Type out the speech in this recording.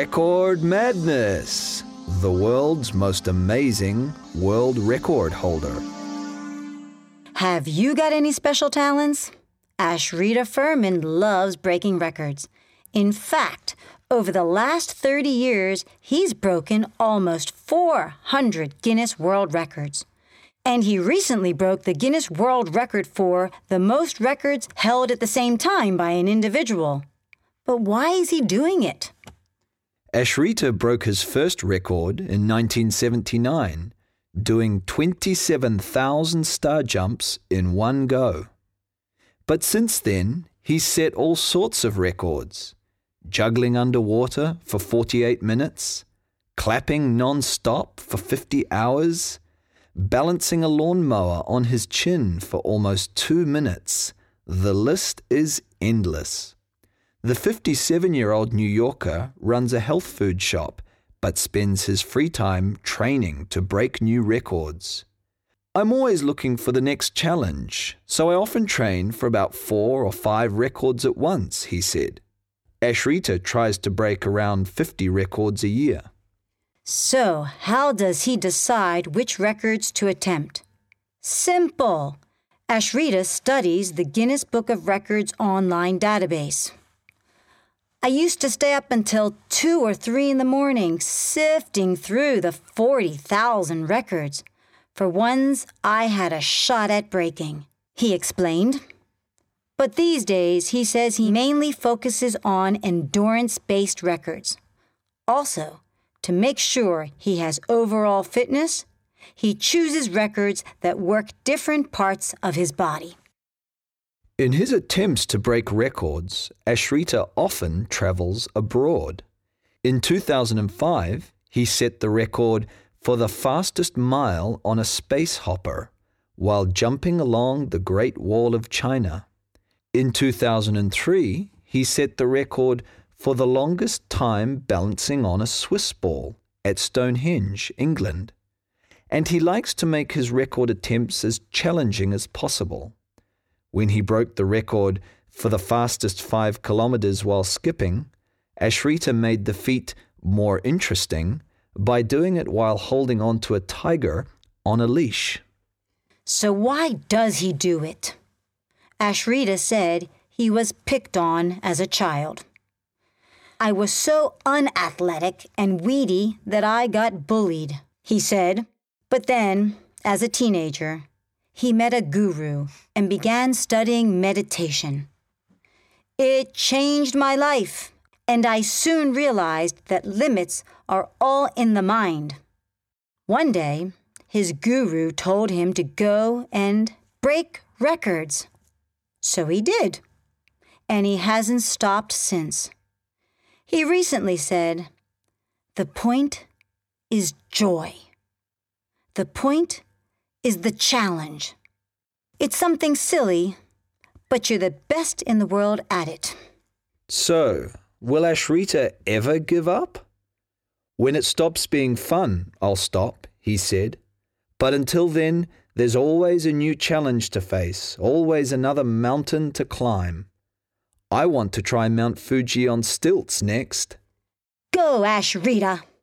Record Madness, the world's most amazing world record holder. Have you got any special talents? Ashrita Furman loves breaking records. In fact, over the last 30 years, he's broken almost 400 Guinness World Records. And he recently broke the Guinness World Record for the most records held at the same time by an individual. But why is he doing it? Ashrita broke his first record in 1979, doing 27,000 star jumps in one go. But since then, he's set all sorts of records. Juggling underwater for 48 minutes, clapping non-stop for 50 hours, balancing a lawnmower on his chin for almost 2 minutes. The list is endless. The 57-year-old New Yorker runs a health food shop, but spends his free time training to break new records. I'm always looking for the next challenge, so I often train for about 4 or 5 records at once, he said. Ashrita tries to break around 50 records a year. So, how does he decide which records to attempt? Simple. Ashrita studies the Guinness Book of Records online database. I used to stay up until 2 or 3 in the morning sifting through the 40,000 records for ones I had a shot at breaking, he explained. But these days, he says he mainly focuses on endurance-based records. Also, to make sure he has overall fitness, he chooses records that work different parts of his body. In his attempts to break records, Ashrita often travels abroad. In 2005, he set the record for the fastest mile on a space hopper while jumping along the Great Wall of China. In 2003, he set the record for the longest time balancing on a Swiss ball at Stonehenge, England. And he likes to make his record attempts as challenging as possible. When he broke the record for the fastest 5 kilometers while skipping, Ashrita made the feat more interesting by doing it while holding on to a tiger on a leash. So why does he do it? Ashrita said he was picked on as a child. I was so unathletic and weedy that I got bullied, he said. But then, as a teenager, he met a guru and began studying meditation. It changed my life, and I soon realized that limits are all in the mind. One day, his guru told him to go and break records. So he did, and he hasn't stopped since. He recently said, "The point is joy. The point is the challenge. It's something silly, but you're the best in the world at it." So, will Ashrita ever give up? When it stops being fun, I'll stop, he said. But until then, there's always a new challenge to face, always another mountain to climb. I want to try Mount Fuji on stilts next. Go, Ashrita!